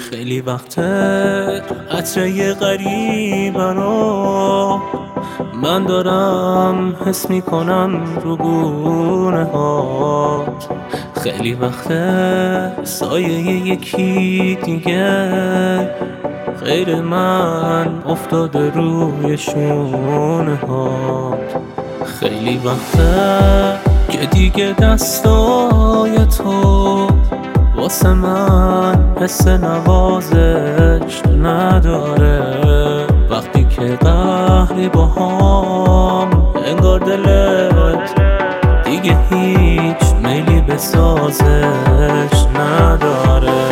خیلی وقته عطره غریبه رو من دارم حس میکنم رو گونه هات. خیلی وقته سایه یکی دیگه غیر من افتاده روی شونه هات. خیلی وقته که دیگه دستای تو واسه من حس نوازش نداره. وقتی که قهری باهام انگار دلت دیگه هیچ میلی به سازش نداره.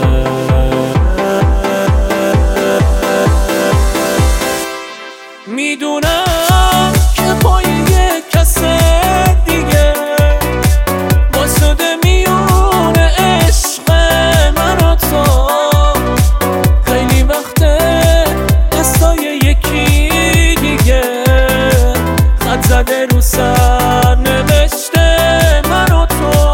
میدونم که پای یک کس دیگه واسده میونه عشق من و تو. خیلی وقته دستای یکی دیگه خط زده رو سر نوشته من و تو.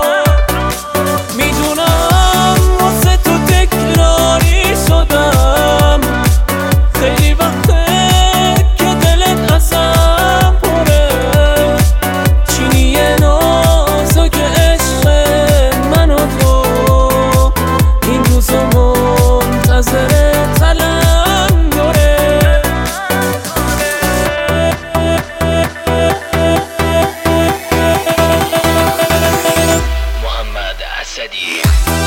میدونم واسه تو تکراری شدم. خیلی وقته که دلت ازم پره. چینی نازک عشق من و تو این روزا منتظر تلنگره. محمد اسدی.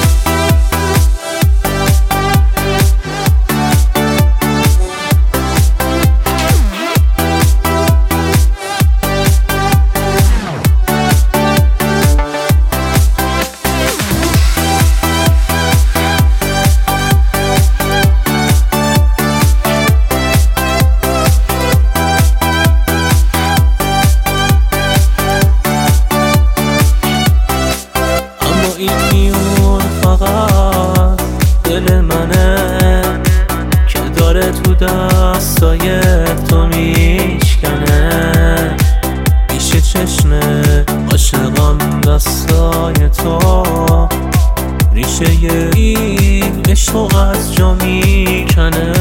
این میون فقط دل منه که داره تو دستای تو میشکنه. پیش چشم عاشقم دستای تو ریشه این عشق از جا میکنه.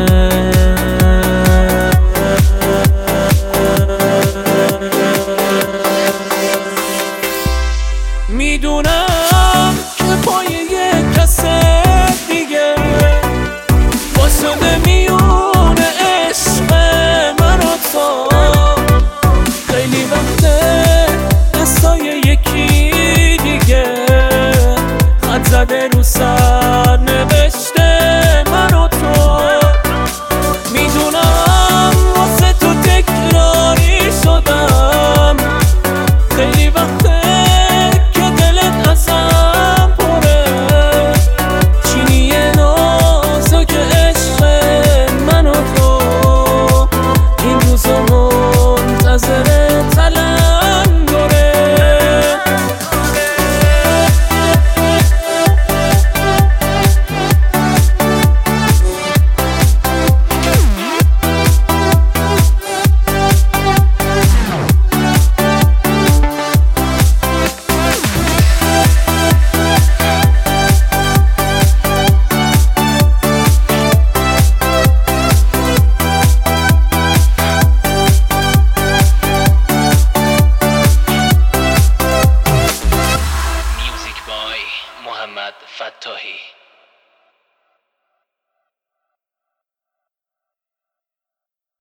میدونم که پای یک کس دیگه واسده میونه عشق من و تو. خیلی وقته دستای یکی دیگه خط زده رو سر نوشته من و تو. میدونم واسه تو تکراری شدم. خیلی وقته محمد فتاحی.